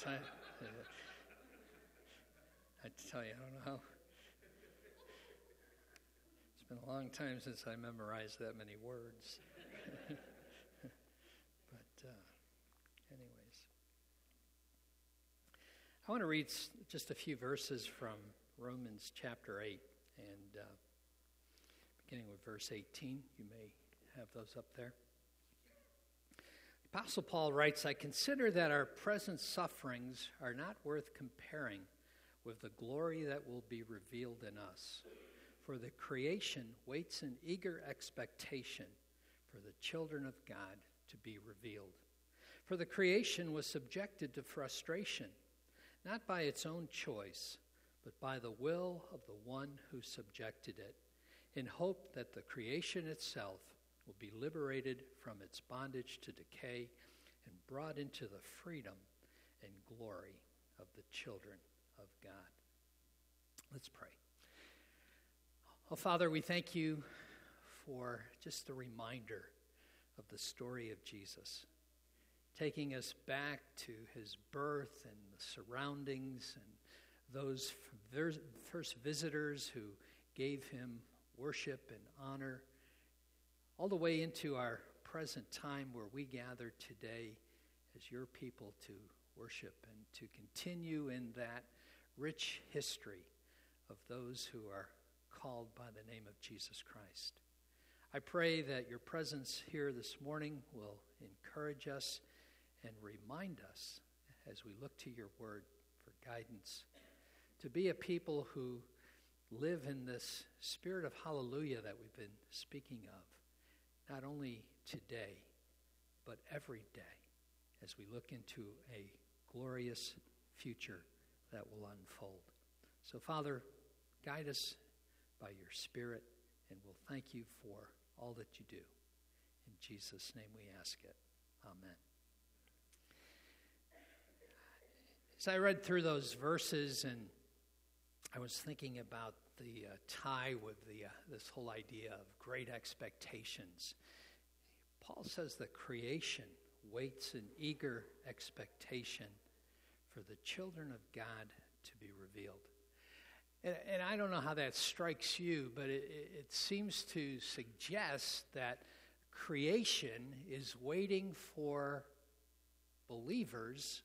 time. I tell you, I don't know how. It's been a long time since I memorized that many words. But anyways. I want to read just a few verses from Romans chapter 8, and beginning with verse 18. You may have those up there. The Apostle Paul writes, I consider that our present sufferings are not worth comparing with the glory that will be revealed in us. For the creation waits in eager expectation for the children of God to be revealed. For the creation was subjected to frustration, not by its own choice, but by the will of the one who subjected it, in hope that the creation itself will be liberated from its bondage to decay and brought into the freedom and glory of the children of God. Let's pray. Oh, Father, we thank you for just the reminder of the story of Jesus, taking us back to his birth and the surroundings and those first visitors who gave him worship and honor, all the way into our present time where we gather today as your people to worship and to continue in that rich history of those who are called by the name of Jesus Christ. I pray that your presence here this morning will encourage us and remind us as we look to your word for guidance to be a people who live in this spirit of hallelujah that we've been speaking of, not only today, but every day as we look into a glorious future that will unfold. So, Father, guide us by your Spirit, and we'll thank you for all that you do. In Jesus' name we ask it. Amen. As I read through those verses, and I was thinking about the tie with this whole idea of great expectations. Paul says that creation waits in eager expectation for the children of God to be revealed. And I don't know how that strikes you, but it seems to suggest that creation is waiting for believers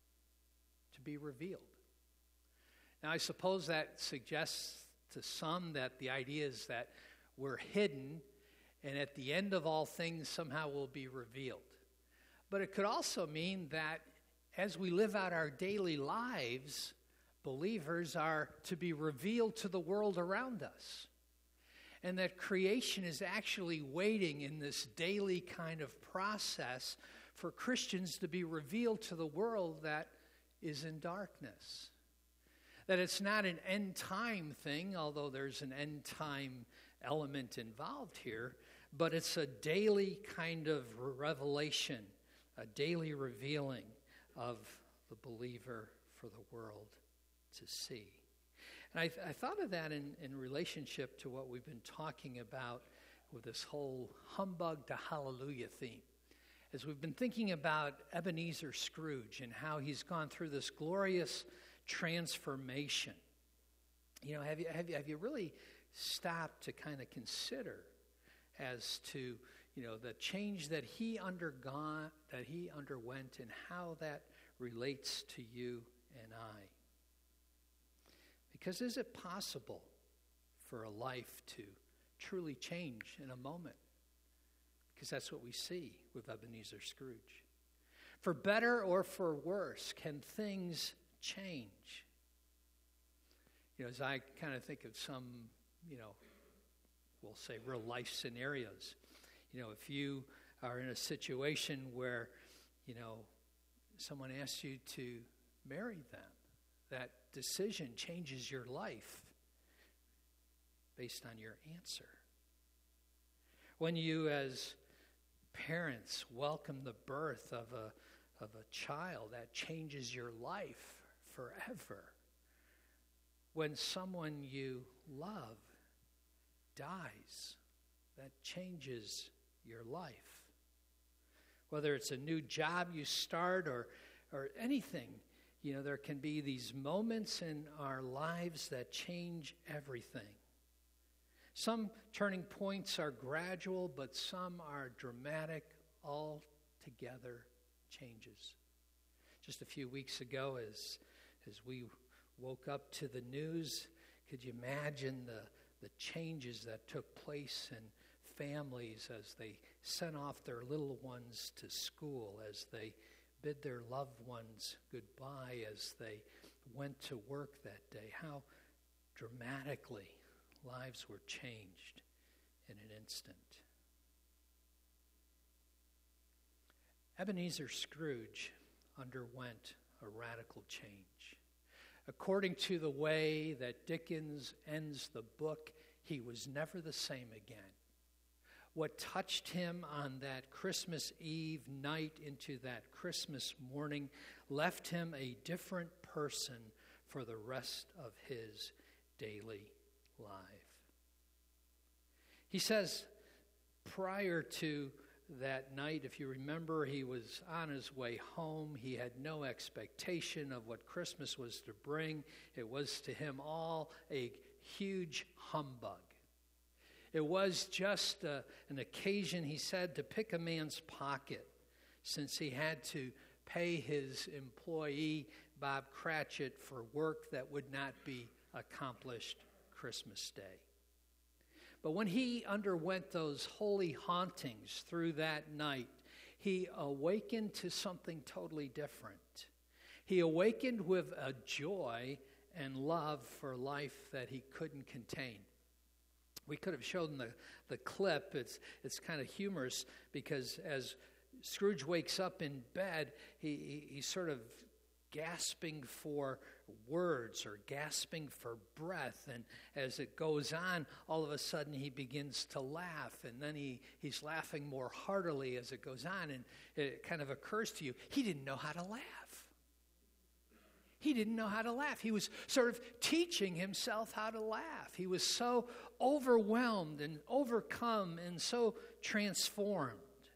to be revealed. Now, I suppose that suggests to some that the idea is that we're hidden, and at the end of all things somehow will be revealed. But it could also mean that as we live out our daily lives, believers are to be revealed to the world around us. And that creation is actually waiting in this daily kind of process for Christians to be revealed to the world that is in darkness. That it's not an end time thing, although there's an end time element involved here, but it's a daily kind of revelation, a daily revealing of the believer for the world to see. And I thought of that in relationship to what we've been talking about with this whole humbug to hallelujah theme. As we've been thinking about Ebenezer Scrooge and how he's gone through this glorious transformation. You know, have you really stopped to kind of consider as to, you know, the change that he underwent and how that relates to you and I? Because is it possible for a life to truly change in a moment? Because that's what we see with Ebenezer Scrooge. For better or for worse, can things change? You know, as I kind of think of some, you know, we'll say real life scenarios. You know, if you are in a situation where, you know, someone asks you to marry them, that decision changes your life based on your answer. When you as parents welcome the birth of a child, that changes your life forever. When someone you love dies, that changes your life. Whether it's a new job you start or anything, there can be these moments in our lives that change everything. Some turning points are gradual, but some are dramatic, altogether changes. Just a few weeks ago, as we woke up to the news, could you imagine the changes that took place in families as they sent off their little ones to school, as they bid their loved ones goodbye, as they went to work that day? How dramatically lives were changed in an instant. Ebenezer Scrooge underwent a radical change. According to the way that Dickens ends the book, he was never the same again. What touched him on that Christmas Eve night into that Christmas morning left him a different person for the rest of his daily life. He says prior to that night, if you remember, he was on his way home. He had no expectation of what Christmas was to bring. It was to him all a huge humbug. It was just an occasion, he said, to pick a man's pocket, since he had to pay his employee, Bob Cratchit, for work that would not be accomplished Christmas Day. But when he underwent those holy hauntings through that night, he awakened to something totally different. He awakened with a joy and love for life that he couldn't contain. We could have shown the clip. It's kind of humorous because as Scrooge wakes up in bed, he's sort of gasping for words or gasping for breath. And as it goes on, all of a sudden he begins to laugh. And then he's laughing more heartily as it goes on. And it kind of occurs to you, he didn't know how to laugh. He didn't know how to laugh. He was sort of teaching himself how to laugh. He was so overwhelmed and overcome and so transformed.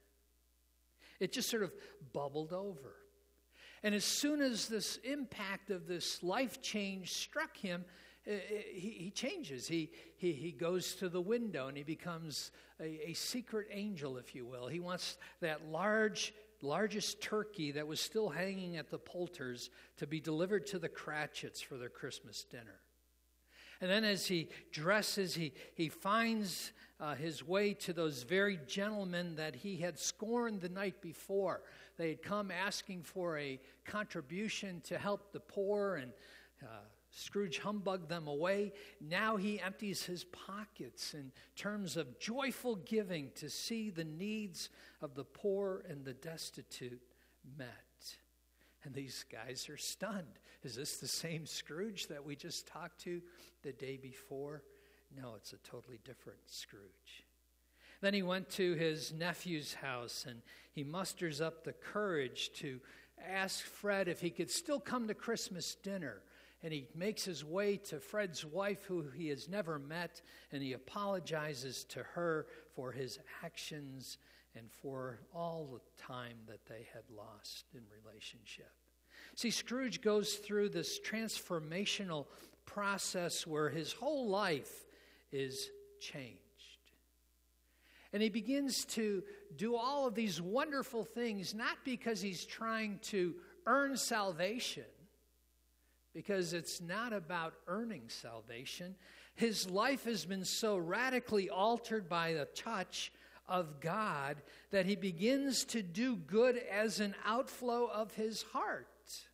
It just sort of bubbled over. And as soon as this impact of this life change struck him, he changes. He goes to the window and he becomes a secret angel, if you will. He wants that largest turkey that was still hanging at the Poulters to be delivered to the Cratchits for their Christmas dinner. And then as he dresses, he finds his way to those very gentlemen that he had scorned the night before. They had come asking for a contribution to help the poor, and Scrooge humbugged them away. Now he empties his pockets in terms of joyful giving to see the needs of the poor and the destitute met. And these guys are stunned. Is this the same Scrooge that we just talked to the day before? No, it's a totally different Scrooge. Then he went to his nephew's house and he musters up the courage to ask Fred if he could still come to Christmas dinner. And he makes his way to Fred's wife, who he has never met, and he apologizes to her for his actions and for all the time that they had lost in relationship. See, Scrooge goes through this transformational process where his whole life is changed. And he begins to do all of these wonderful things, not because he's trying to earn salvation, because it's not about earning salvation. His life has been so radically altered by the touch of God that he begins to do good as an outflow of his heart.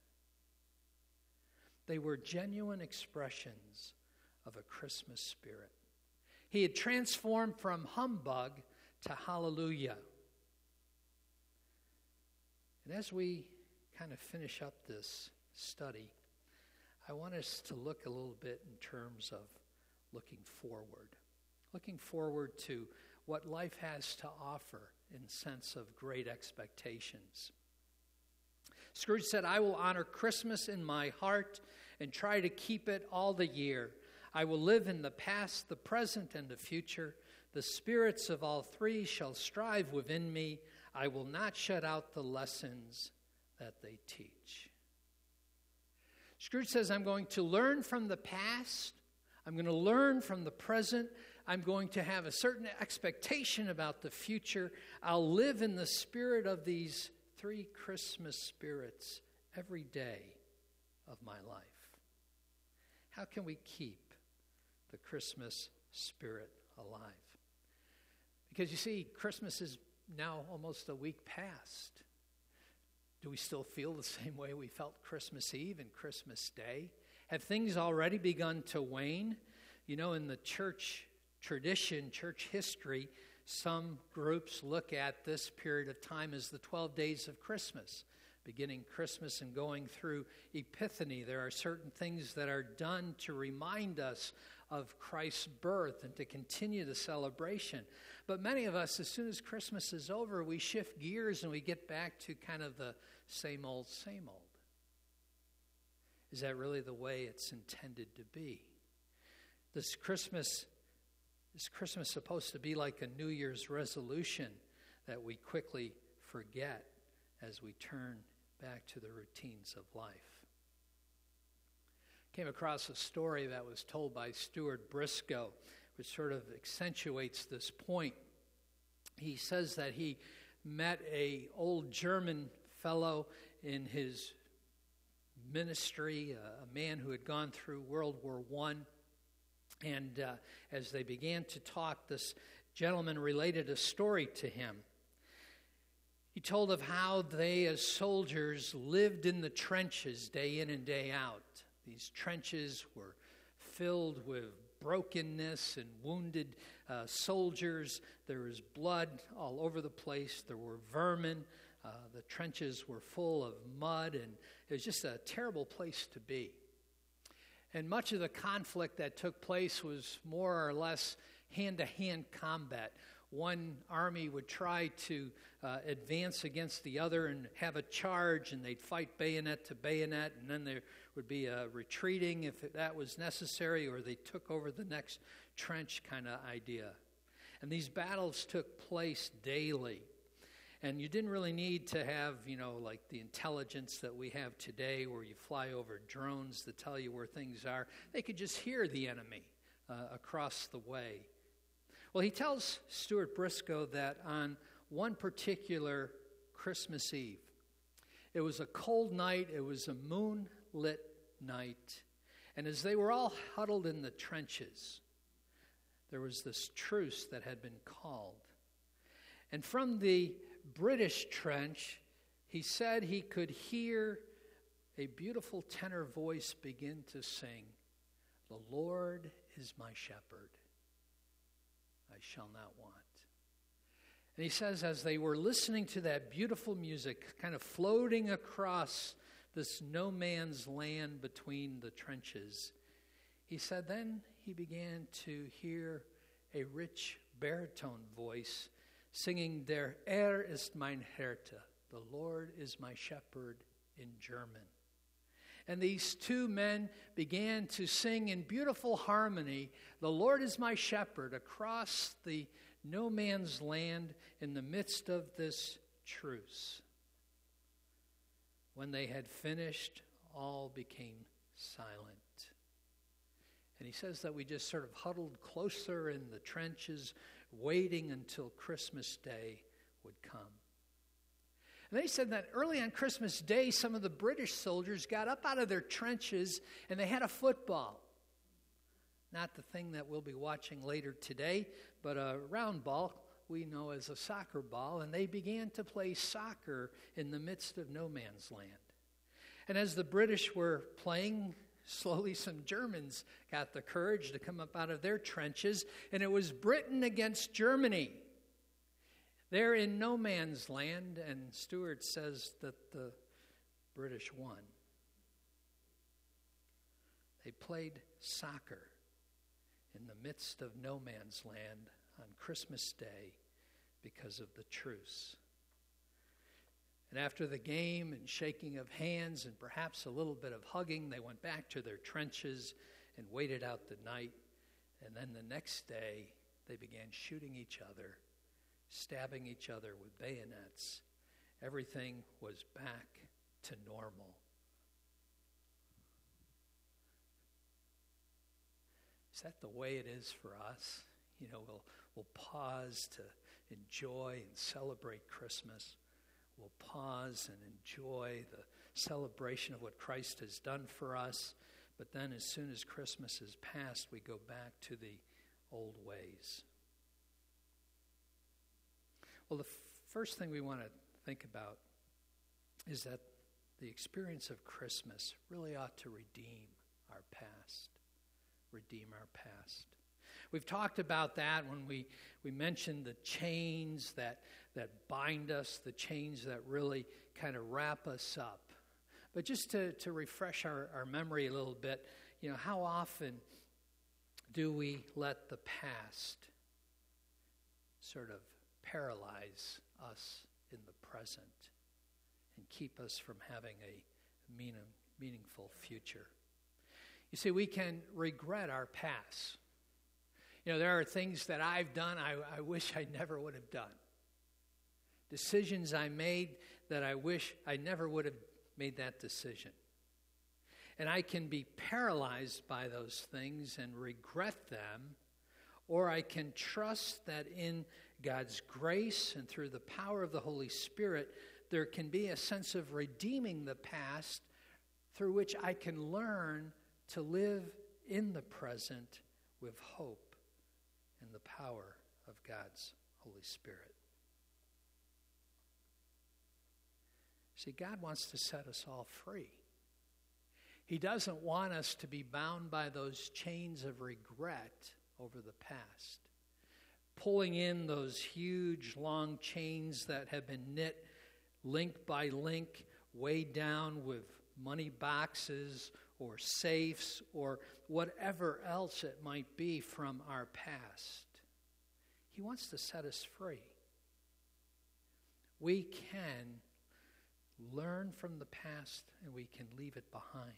They were genuine expressions of a Christmas spirit. He had transformed from humbug to hallelujah. And as we kind of finish up this study, I want us to look a little bit in terms of looking forward to what life has to offer in sense of great expectations. Scrooge said, I will honor Christmas in my heart and try to keep it all the year. I will live in the past, the present, and the future. The spirits of all three shall strive within me. I will not shut out the lessons that they teach. Scrooge says, I'm going to learn from the past. I'm going to learn from the present. I'm going to have a certain expectation about the future. I'll live in the spirit of these 3 Christmas spirits every day of my life. How can we keep the Christmas spirit alive? Because you see, Christmas is now almost a week past. Do we still feel the same way we felt Christmas Eve and Christmas Day? Have things already begun to wane? You know, in the church tradition, church history, some groups look at this period of time as the 12 days of Christmas. Beginning Christmas and going through Epiphany, there are certain things that are done to remind us of Christ's birth and to continue the celebration. But many of us, as soon as Christmas is over, we shift gears and we get back to kind of the same old, same old. Is that really the way it's intended to be? Is Christmas supposed to be like a New Year's resolution that we quickly forget as we turn back to the routines of life? Came across a story that was told by Stuart Briscoe, which sort of accentuates this point. He says that he met an old German fellow in his ministry, a man who had gone through World War I. And as they began to talk, this gentleman related a story to him. He told of how they as soldiers lived in the trenches day in and day out. These trenches were filled with brokenness and wounded soldiers. There was blood all over the place. There were vermin. The trenches were full of mud, and it was just a terrible place to be. And much of the conflict that took place was more or less hand-to-hand combat. One army would try to advance against the other and have a charge, and they'd fight bayonet to bayonet, and then there would be a retreating if that was necessary, or they took over the next trench kind of idea. And these battles took place daily. And you didn't really need to have, like the intelligence that we have today where you fly over drones to tell you where things are. They could just hear the enemy across the way. Well, he tells Stuart Briscoe that on one particular Christmas Eve, it was a cold night, it was a moonlit night, and as they were all huddled in the trenches, there was this truce that had been called. And from the British trench, he said he could hear a beautiful tenor voice begin to sing, "The Lord is my shepherd, I shall not want." And he says as they were listening to that beautiful music kind of floating across this no man's land between the trenches, he said then he began to hear a rich baritone voice singing Der ist mein Hirte, the Lord is my shepherd, in German. And these two men began to sing in beautiful harmony, the Lord is my shepherd, across the no man's land in the midst of this truce. When they had finished, all became silent. And he says that we just sort of huddled closer in the trenches, waiting until Christmas Day would come. And they said that early on Christmas Day, some of the British soldiers got up out of their trenches and they had a football. Not the thing that we'll be watching later today, but a round ball we know as a soccer ball. And they began to play soccer in the midst of no man's land. And as the British were playing, slowly some Germans got the courage to come up out of their trenches, and it was Britain against Germany. They're in no man's land, and Stuart says that the British won. They played soccer in the midst of no man's land on Christmas Day because of the truce. And after the game and shaking of hands and perhaps a little bit of hugging, they went back to their trenches and waited out the night. And then the next day, they began shooting each other, stabbing each other with bayonets. Everything was back to normal. is that the way it is for us? We'll pause to enjoy and celebrate Christmas. We'll pause and enjoy the celebration of what Christ has done for us. But then as soon as Christmas is past, we go back to the old ways. Well, the first thing we want to think about is that the experience of Christmas really ought to redeem our past. Redeem our past. We've talked about that when we mentioned the chains that bind us, the chains that really kind of wrap us up. But just to refresh our memory a little bit, how often do we let the past sort of paralyze us in the present and keep us from having a meaningful future? You see, we can regret our past. There are things that I've done I wish I never would have done. Decisions I made that I wish I never would have made that decision. And I can be paralyzed by those things and regret them, or I can trust that in God's grace and through the power of the Holy Spirit, there can be a sense of redeeming the past through which I can learn to live in the present with hope and the power of God's Holy Spirit. See, God wants to set us all free. He doesn't want us to be bound by those chains of regret over the past, pulling in those huge, long chains that have been knit link by link, weighed down with money boxes or safes or whatever else it might be from our past. He wants to set us free. We can learn from the past and we can leave it behind.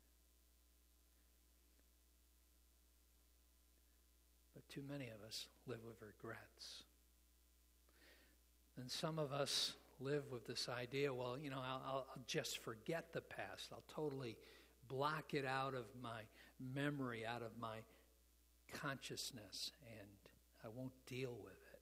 But too many of us live with regrets. And some of us live with this idea, well, I'll just forget the past. I'll totally block it out of my memory, out of my consciousness, and I won't deal with it.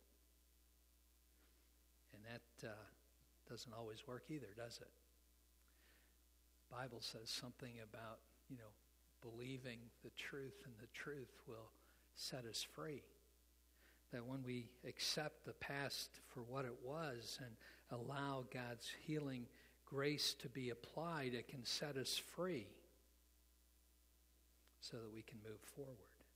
And that doesn't always work either, does it? The Bible says something about, believing the truth, and the truth will set us free. That when we accept the past for what it was and allow God's healing grace to be applied, it can set us free so that we can move forward.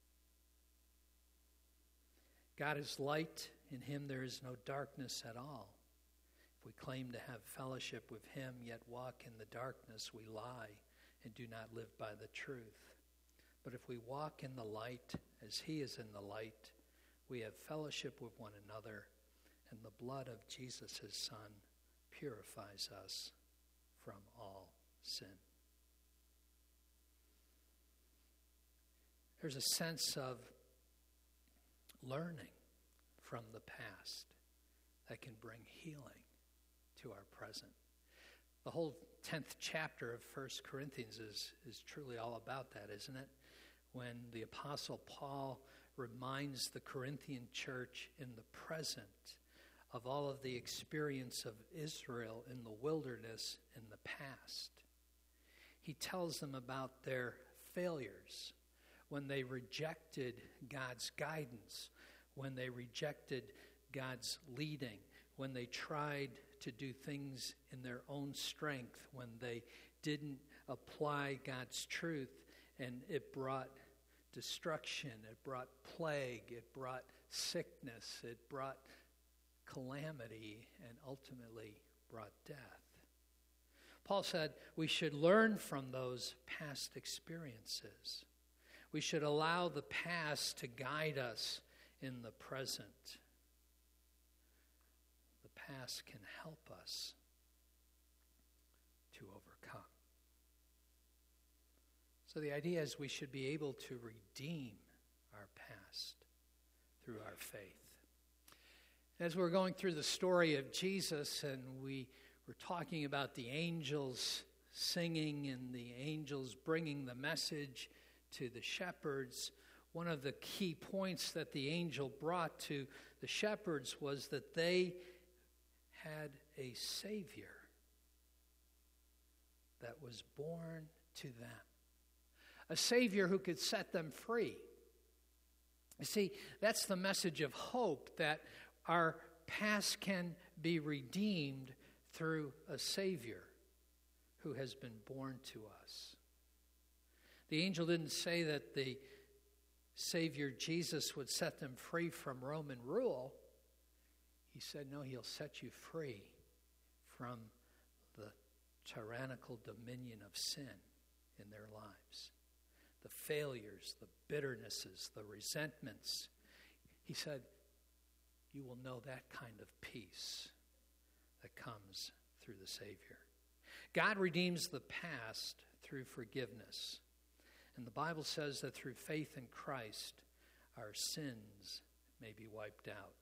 God is light. In him there is no darkness at all. If we claim to have fellowship with him, yet walk in the darkness, we lie and do not live by the truth. But if we walk in the light as he is in the light, we have fellowship with one another, and the blood of Jesus, his Son, purifies us from all sin. There's a sense of learning from the past that can bring healing to our present. The whole 10th chapter of 1 Corinthians is truly all about that, isn't it? When the Apostle Paul reminds the Corinthian church in the present of all of the experience of Israel in the wilderness in the past. He tells them about their failures when they rejected God's guidance, when they rejected God's leading, when they tried to do things in their own strength, when they didn't apply God's truth, and it brought destruction, it brought plague, it brought sickness, it brought calamity, and ultimately brought death. Paul said we should learn from those past experiences. We should allow the past to guide us in the present. The past can help us to overcome. So the idea is we should be able to redeem our past through our faith. As we're going through the story of Jesus and we were talking about the angels singing and the angels bringing the message to the shepherds, one of the key points that the angel brought to the shepherds was that they had a Savior that was born to them. A Savior who could set them free. You see, that's the message of hope, that our past can be redeemed through a Savior who has been born to us. The angel didn't say that the Savior Jesus would set them free from Roman rule. He said, no, he'll set you free from the tyrannical dominion of sin in their lives. The failures, the bitternesses, the resentments. He said, you will know that kind of peace that comes through the Savior. God redeems the past through forgiveness. And the Bible says that through faith in Christ, our sins may be wiped out.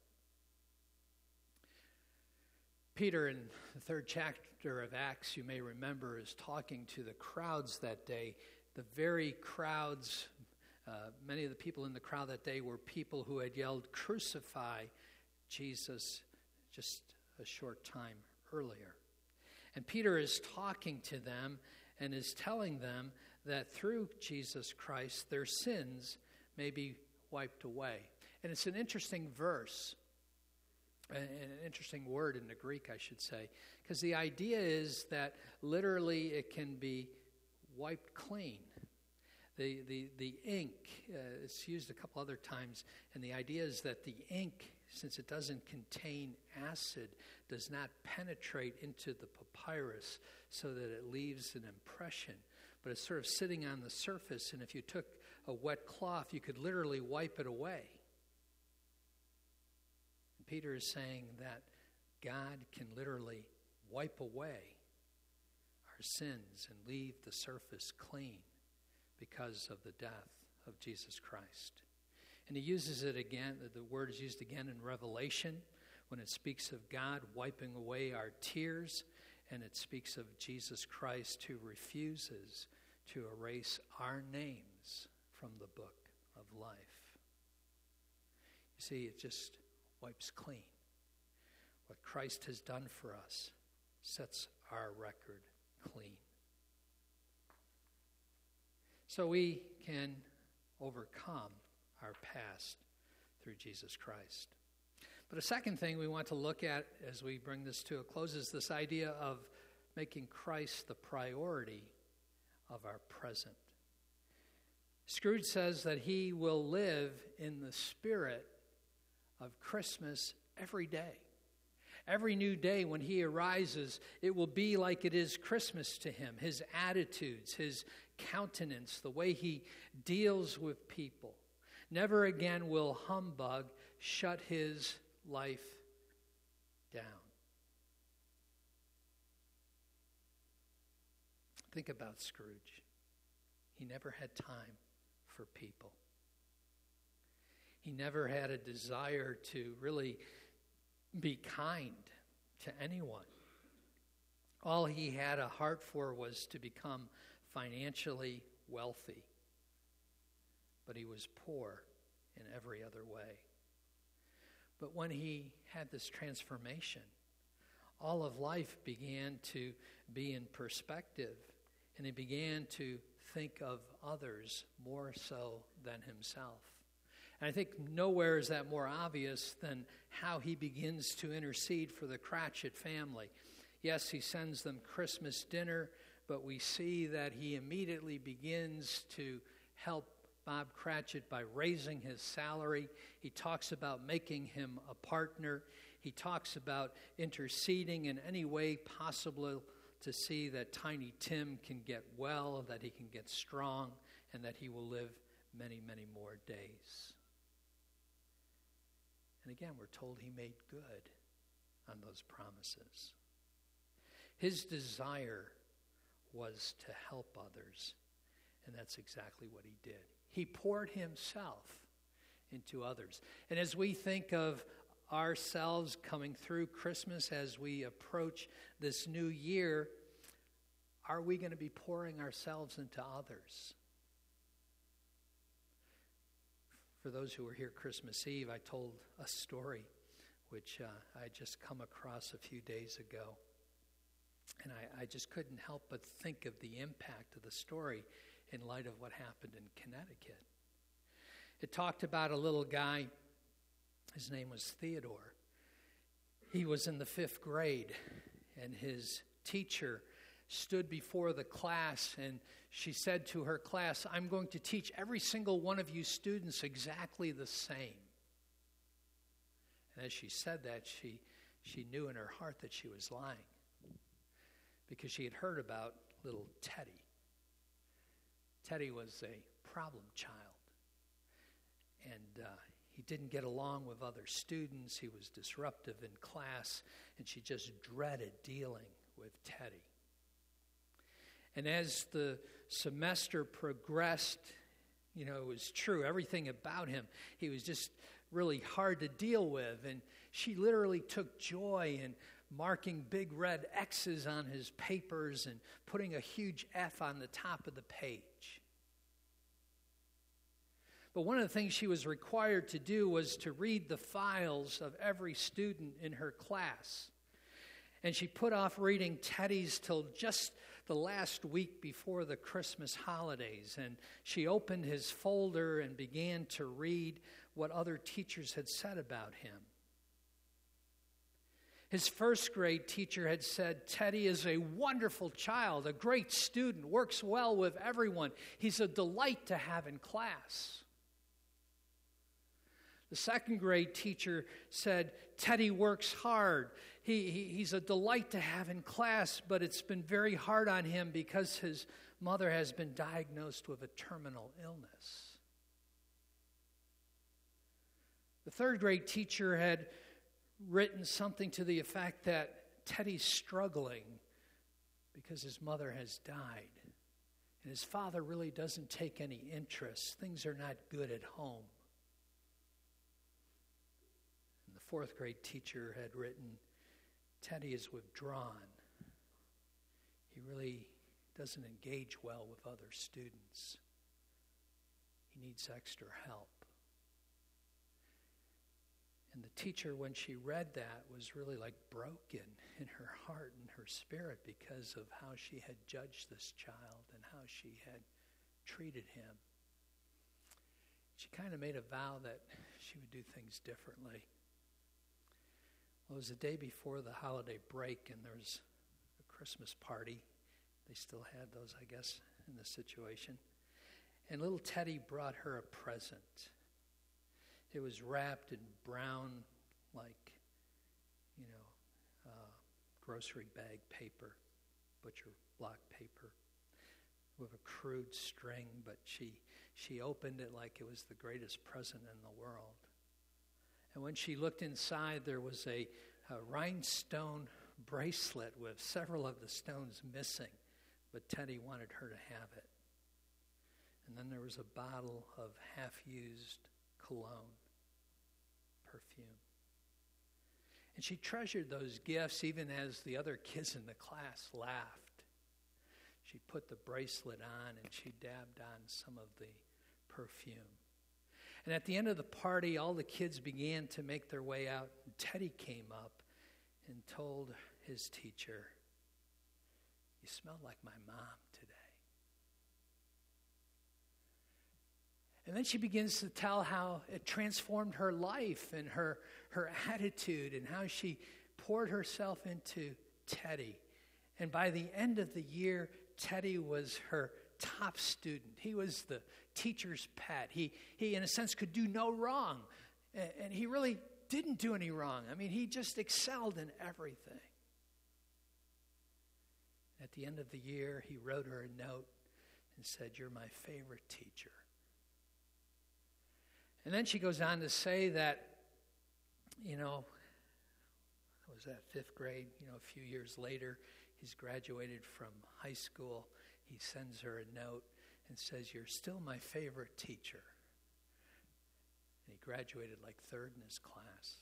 Peter, in the 3rd chapter of Acts, you may remember, is talking to the crowds that day. The very crowds, many of the people in the crowd that day were people who had yelled, "Crucify Jesus," just a short time earlier. And Peter is talking to them and is telling them that through Jesus Christ, their sins may be wiped away. And it's an interesting verse, an interesting word in the Greek, I should say, because the idea is that literally it can be wiped clean. The ink, it's used a couple other times, and the idea is that the ink, since it doesn't contain acid, does not penetrate into the papyrus so that it leaves an impression, but it's sort of sitting on the surface, and if you took a wet cloth, you could literally wipe it away. And Peter is saying that God can literally wipe away our sins and leave the surface clean because of the death of Jesus Christ. And he uses it again, the word is used again in Revelation when it speaks of God wiping away our tears, and it speaks of Jesus Christ who refuses to erase our names from the book of life. You see, it just wipes clean. What Christ has done for us sets our record clean. So we can overcome our past through Jesus Christ. But a second thing we want to look at as we bring this to a close is this idea of making Christ the priority of our present. Scrooge says that he will live in the spirit of Christmas every day. Every new day when he arises, it will be like it is Christmas to him. His attitudes, his countenance, the way he deals with people. Never again will humbug shut his life down. Think about Scrooge. He never had time for people. He never had a desire to really be kind to anyone. All he had a heart for was to become financially wealthy. But he was poor in every other way. But when he had this transformation, all of life began to be in perspective, and he began to think of others more so than himself. And I think nowhere is that more obvious than how he begins to intercede for the Cratchit family. Yes, he sends them Christmas dinner, but we see that he immediately begins to help Bob Cratchit by raising his salary. He talks about making him a partner. He talks about interceding in any way possible to see that Tiny Tim can get well, that he can get strong, and that he will live many, many more days. And again, we're told he made good on those promises. His desire was to help others, and that's exactly what he did. He poured himself into others. And as we think of ourselves coming through Christmas, as we approach this new year, are we going to be pouring ourselves into others? For those who were here Christmas Eve, I told a story which I just come across a few days ago. And I just couldn't help but think of the impact of the story in light of what happened in Connecticut. It talked about a little guy. His name was Theodore. He was in the 5th grade, and his teacher stood before the class, and she said to her class, "I'm going to teach every single one of you students exactly the same." And as she said that, she knew in her heart that she was lying, because she had heard about little Teddy. Teddy was a problem child, and he didn't get along with other students. He was disruptive in class, and she just dreaded dealing with Teddy. And as the semester progressed, it was true, everything about him, he was just really hard to deal with. And she literally took joy in marking big red X's on his papers and putting a huge F on the top of the page. But one of the things she was required to do was to read the files of every student in her class. And she put off reading Teddy's till just the last week before the Christmas holidays. And she opened his folder and began to read what other teachers had said about him. His 1st grade teacher had said, "Teddy is a wonderful child, a great student, works well with everyone. He's a delight to have in class." The 2nd grade teacher said, "Teddy works hard. He's a delight to have in class, but it's been very hard on him because his mother has been diagnosed with a terminal illness." The 3rd grade teacher had written something to the effect that Teddy's struggling because his mother has died, and his father really doesn't take any interest. Things are not good at home. And the 4th grade teacher had written, "Teddy is withdrawn. He really doesn't engage well with other students. He needs extra help." And the teacher, when she read that, was really like broken in her heart and her spirit because of how she had judged this child and how she had treated him. She kind of made a vow that she would do things differently. Well, it was the day before the holiday break, and there was a Christmas party. They still had those, I guess, in this situation. And little Teddy brought her a present. It was wrapped in brown, like, grocery bag paper, butcher block paper, with a crude string, but she opened it like it was the greatest present in the world. And when she looked inside, there was a rhinestone bracelet with several of the stones missing, but Teddy wanted her to have it. And then there was a bottle of half-used cologne, perfume. And she treasured those gifts even as the other kids in the class laughed. She put the bracelet on and she dabbed on some of the perfume. And at the end of the party, all the kids began to make their way out. And Teddy came up and told his teacher, "You smell like my mom today." And then she begins to tell how it transformed her life and her attitude and how she poured herself into Teddy. And by the end of the year, Teddy was her top student. He was the teacher's pet. He in a sense, could do no wrong. And he really didn't do any wrong. I mean, he just excelled in everything. At the end of the year, he wrote her a note and said, "You're my favorite teacher." And then she goes on to say that, was that 5th grade, a few years later, he's graduated from high school. He sends her a note and says, "You're still my favorite teacher." And he graduated like 3rd in his class.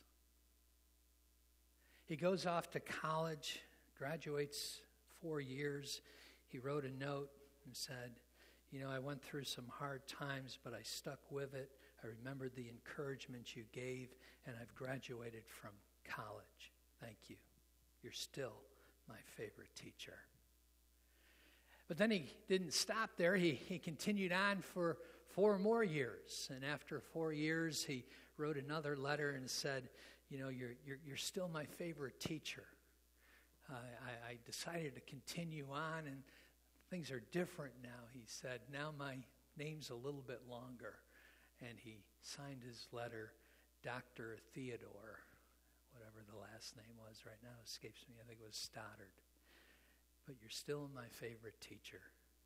He goes off to college, graduates 4 years. He wrote a note and said, "I went through some hard times, but I stuck with it. I remembered the encouragement you gave, and I've graduated from college. Thank you. You're still my favorite teacher. But then he didn't stop there. He continued on for 4 more years. And after 4 years, he wrote another letter and said, you're still my favorite teacher. I decided to continue on, and things are different now. He said, now my name's a little bit longer. And he signed his letter, Dr. Theodore, whatever the last name was right now, escapes me. I think it was Stoddard. But you're still my favorite teacher.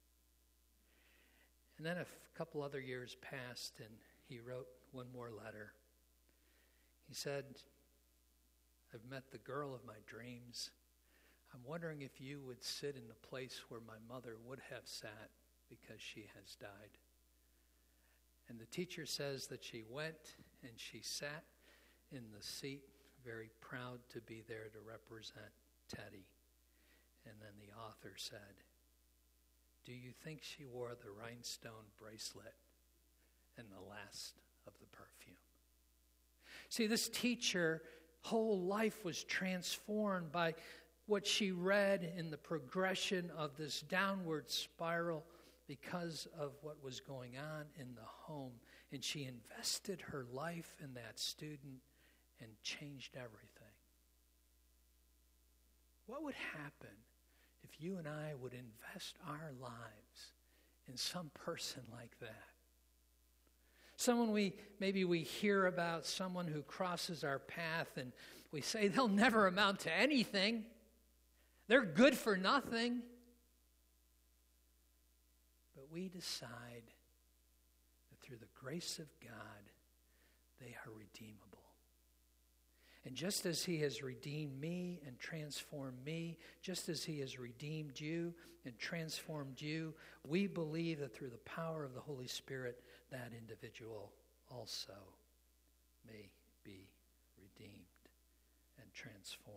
And then a couple other years passed, and he wrote one more letter. He said, I've met the girl of my dreams. I'm wondering if you would sit in the place where my mother would have sat because she has died. And the teacher says that she went and she sat in the seat, very proud to be there to represent Teddy. And then the author said, do you think she wore the rhinestone bracelet and the last of the perfume? See, this teacher, whole life was transformed by what she read in the progression of this downward spiral because of what was going on in the home. And she invested her life in that student and changed everything. What would happen if you and I would invest our lives in some person like that? Someone we hear about, someone who crosses our path, and we say they'll never amount to anything. They're good for nothing. But we decide that through the grace of God, they are redeemable. And just as he has redeemed me and transformed me, just as he has redeemed you and transformed you, we believe that through the power of the Holy Spirit, that individual also may be redeemed and transformed.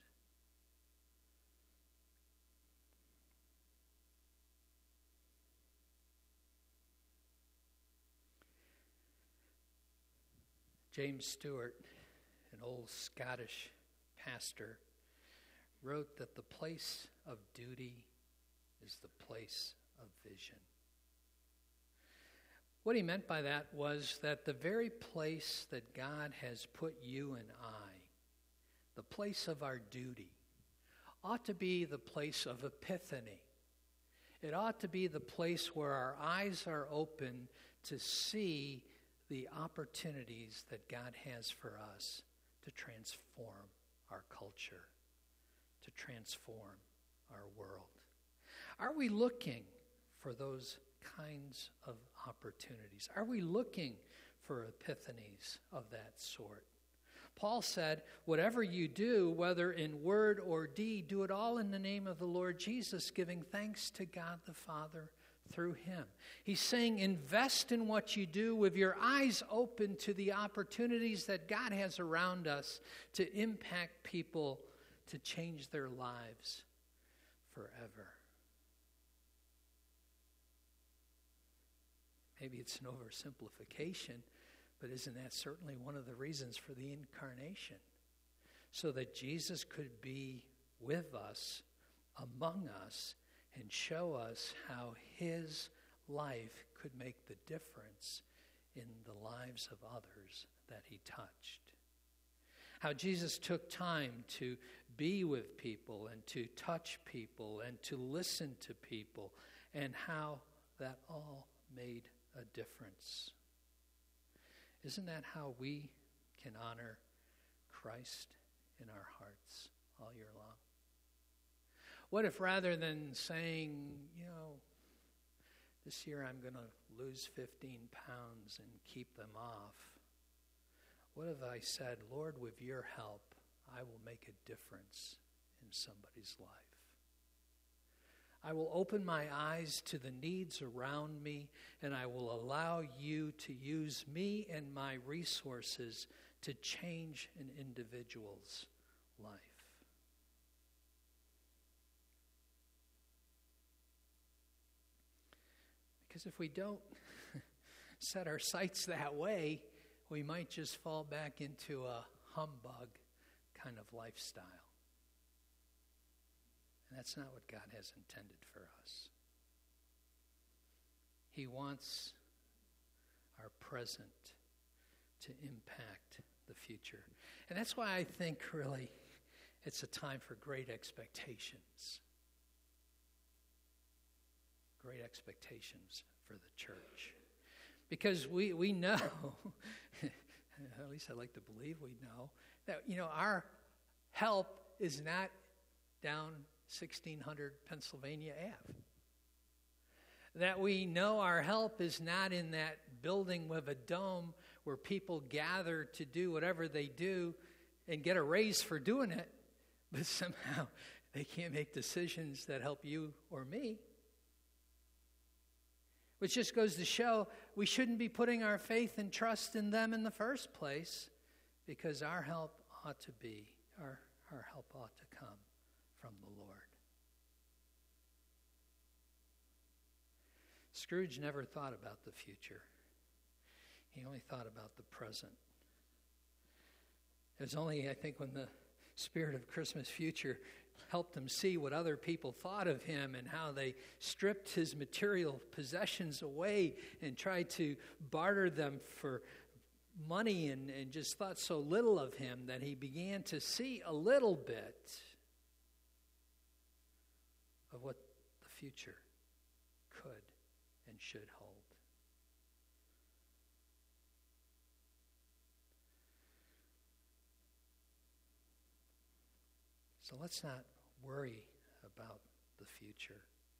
James Stewart, an old Scottish pastor, wrote that the place of duty is the place of vision. What he meant by that was that the very place that God has put you and I, the place of our duty, ought to be the place of epiphany. It ought to be the place where our eyes are open to see the opportunities that God has for us to transform our culture, to transform our world. Are we looking for those kinds of opportunities? Are we looking for epiphanies of that sort? Paul said, whatever you do, whether in word or deed, do it all in the name of the Lord Jesus, giving thanks to God the Father through him. He's saying invest in what you do with your eyes open to the opportunities that God has around us to impact people, to change their lives forever. Maybe it's an oversimplification, but isn't that certainly one of the reasons for the incarnation? So that Jesus could be with us, among us, and show us how his life could make the difference in the lives of others that he touched. How Jesus took time to be with people and to touch people and to listen to people, and how that all made a difference. Isn't that how we can honor Christ in our hearts all year long? What if rather than saying, this year I'm going to lose 15 pounds and keep them off, what if I said, Lord, with your help, I will make a difference in somebody's life. I will open my eyes to the needs around me, and I will allow you to use me and my resources to change an individual's life. Because if we don't set our sights that way, we might just fall back into a humbug kind of lifestyle. And that's not what God has intended for us. He wants our present to impact the future. And that's why I think really it's a time for great expectations. Great expectations for the church. Because we know, at least I like to believe we know, that, our help is not down 1600 Pennsylvania Ave. That we know our help is not in that building with a dome where people gather to do whatever they do and get a raise for doing it, but somehow they can't make decisions that help you or me. Which just goes to show we shouldn't be putting our faith and trust in them in the first place, because our help ought to come from the Lord. Scrooge never thought about the future. He only thought about the present. It was only, I think, when the spirit of Christmas future helped him see what other people thought of him and how they stripped his material possessions away and tried to barter them for money and just thought so little of him, that he began to see a little bit of what the future could and should hold. So let's not worry about the future.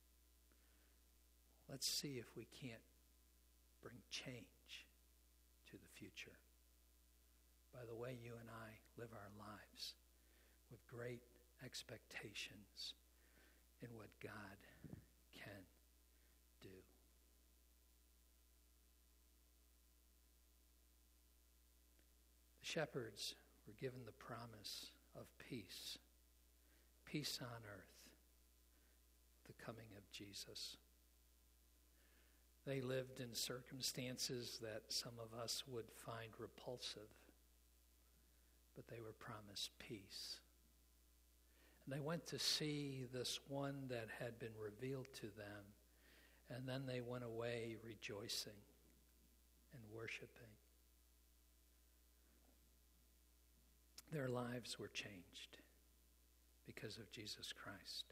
Let's see if we can't bring change to the future by the way you and I live our lives with great expectations in what God can do. The shepherds were given the promise of peace. Peace on earth, the coming of Jesus. They lived in circumstances that some of us would find repulsive, but they were promised peace. And they went to see this one that had been revealed to them, and then they went away rejoicing and worshiping. Their lives were changed because of Jesus Christ.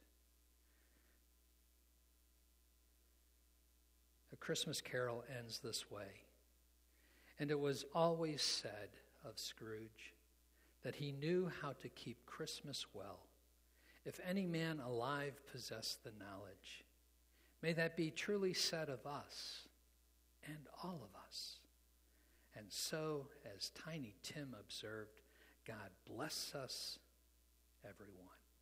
A Christmas carol ends this way. And it was always said of Scrooge that he knew how to keep Christmas well. If any man alive possessed the knowledge, may that be truly said of us and all of us. And so, as Tiny Tim observed, God bless us, everyone.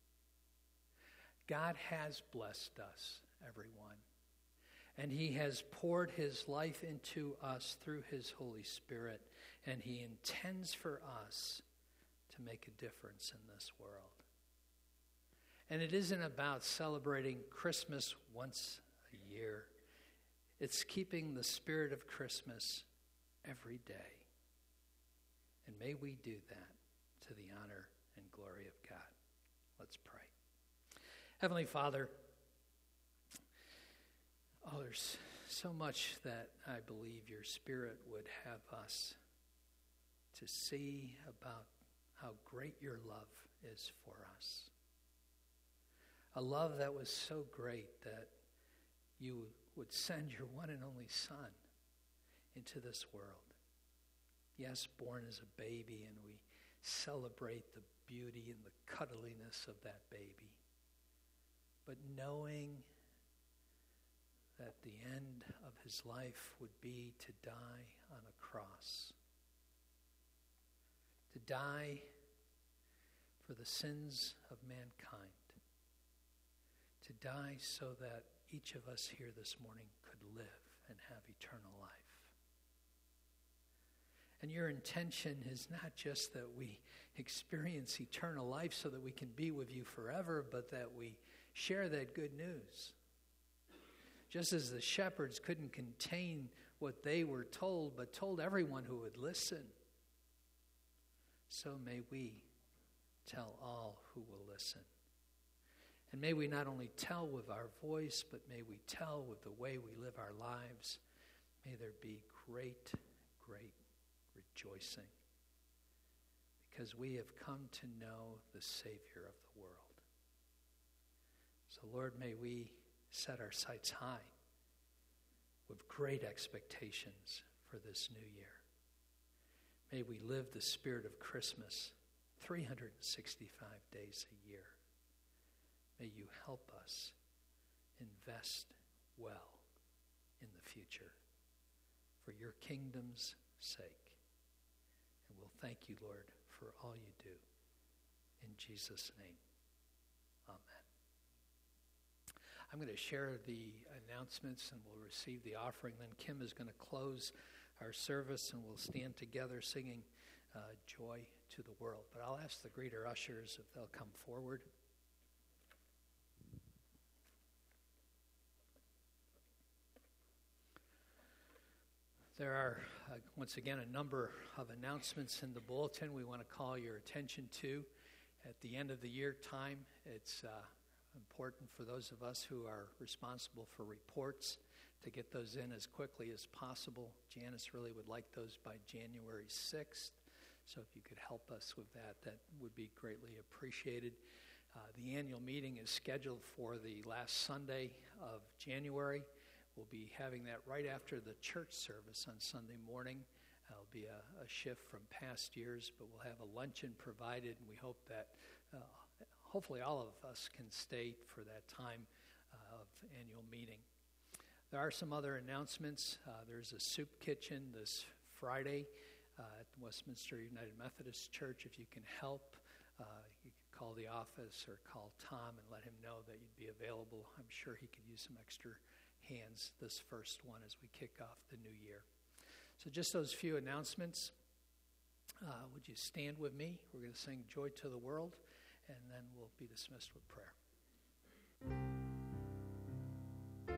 God has blessed us, everyone. And he has poured his life into us through his Holy Spirit. And he intends for us to make a difference in this world. And it isn't about celebrating Christmas once a year. It's keeping the spirit of Christmas every day. And may we do that to the honor and glory of God. Let's pray. Heavenly Father, there's so much that I believe your Spirit would have us to see about how great your love is for us. A love that was so great that you would send your one and only Son into this world. Yes, born as a baby, and we celebrate the beauty and the cuddliness of that baby. But knowing that the end of his life would be to die on a cross. To die for the sins of mankind. To die so that each of us here this morning could live and have eternal life. And your intention is not just that we experience eternal life so that we can be with you forever, but that we share that good news. Just as the shepherds couldn't contain what they were told, but told everyone who would listen. So may we tell all who will listen. And may we not only tell with our voice, but may we tell with the way we live our lives. May there be great, great rejoicing, because we have come to know the Savior of the world. So, Lord, may we set our sights high with great expectations for this new year. May we live the spirit of Christmas 365 days a year. May you help us invest well in the future for your kingdom's sake. And we'll thank you, Lord, for all you do. In Jesus' name, amen. I'm going to share the announcements and we'll receive the offering. Then Kim is going to close our service and we'll stand together singing Joy to the World. But I'll ask the greeter ushers if they'll come forward. There are, once again, a number of announcements in the bulletin we want to call your attention to. At the end of the year time, it's important for those of us who are responsible for reports to get those in as quickly as possible. Janice really would like those by January 6th. So if you could help us with that, that would be greatly appreciated. The annual meeting is scheduled for the last Sunday of January. We'll be having that right after the church service on Sunday morning. It'll be a shift from past years, but we'll have a luncheon provided, and we hope that hopefully all of us can stay for that time of annual meeting. There are some other announcements. There's a soup kitchen this Friday at the Westminster United Methodist Church. If you can help, you can call the office or call Tom and let him know that you'd be available. I'm sure he could use some extra hands this first one as we kick off the new year. So just those few announcements. Would you stand with me? We're going to sing Joy to the World, and then we'll be dismissed with prayer.